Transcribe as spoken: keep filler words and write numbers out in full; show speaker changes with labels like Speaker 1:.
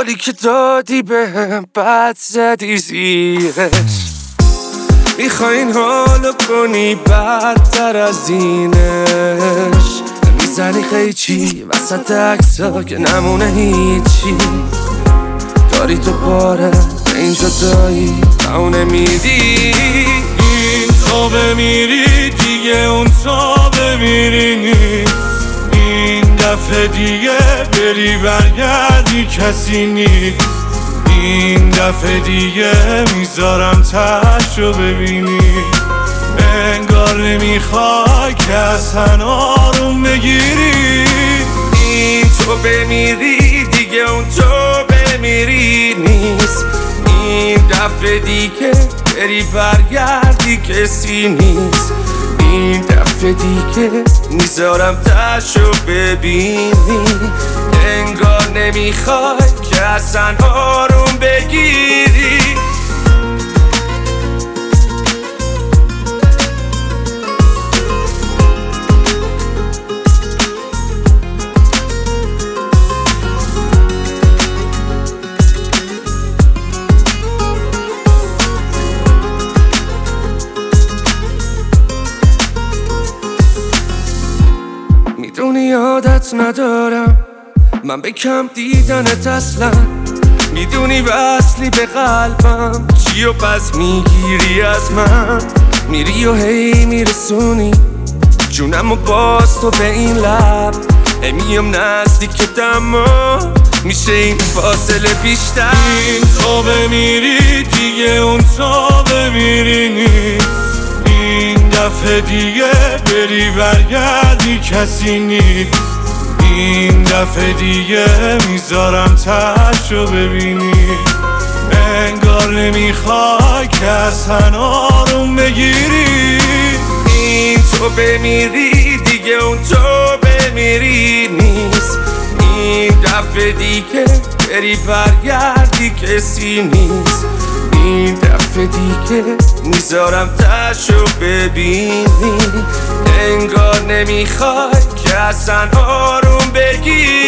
Speaker 1: حالی که دادی بهم بد زدی زیرش. میخواین حالو کنی بدتر از اینش، میزنی قیچی وسط عکسا که نمونه هیچی. داری تو باره به این جدایی و نمیدی.
Speaker 2: این تو بمیری دیگه اون تو بمیری نیست. این دفعه دیگه بری برگردی کسی نیست. این دفعه دیگه میذارم تشو ببینی. انگار نمیخوای که اصلا آروم بگیری.
Speaker 1: این تو بمیری دیگه اون تو بمیری نیست. این دفعه دیگه بری برگردی کسی نیست. این دفعه دیگه میذارم تشو ببینی. انگار نمیخوای که اصلا آروم بگیری. میدونی عادت ندارم من به کم دیدنت اصلا. میدونی وصلی به قلبم چی و پس میگیری از من. میری و هی میرسونی جونم و باز تو به این لب. ای میام نزدیکت اما میشه این فاصله بیشتر.
Speaker 2: این تو بمیری دیگه اون تو بمیری نیست. این دفعه دیگه بری برگردی کسی نیست. این دفعه دیگه میذارم تشو ببینی. انگار نمیخوای که اصلا آروم بگیری.
Speaker 1: این تو بمیری دیگه اون تو بمیری نیست. این دفعه دیگه بری برگردی کسی نیست. این دفعه دیگه میذارم تشو ببینی. انگار نمیخوای که اصلا آروم بگیری.